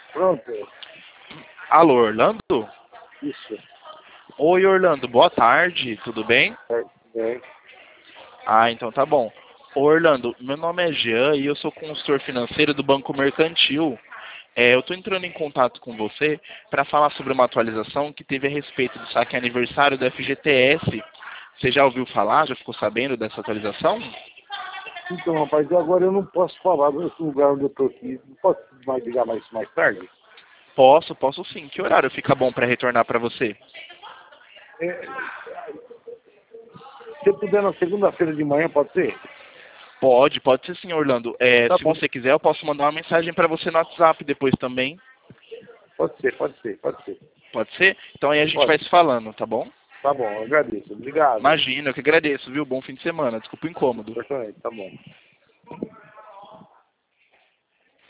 Pronto. Alô, Orlando? Isso. Oi, Orlando, boa tarde, tudo bem? Bem. Ah, então tá bom. Ô, Orlando, meu nome é Jean e eu sou consultor financeiro do Banco Mercantil. Eu estou entrando em contato com você para falar sobre uma atualização que teve a respeito do saque aniversário do FGTS. Você já ouviu falar? Já ficou sabendo dessa atualização? Então, rapaz, agora eu não posso falar desse lugar onde eu tô aqui. Não posso mais ligar mais tarde? Posso sim. Que horário fica bom para retornar para você? É, se puder na segunda-feira de manhã, pode ser? Pode ser sim, Orlando. Tá Se bom. você quiser, eu posso mandar uma mensagem para você no WhatsApp depois também. Pode ser. Pode ser? Então aí a gente Pode. vai se falando, tá bom? Tá bom, eu agradeço. Obrigado. Imagina, eu que agradeço, viu? Bom fim de semana. Desculpa o incômodo. Perfeito, tá bom.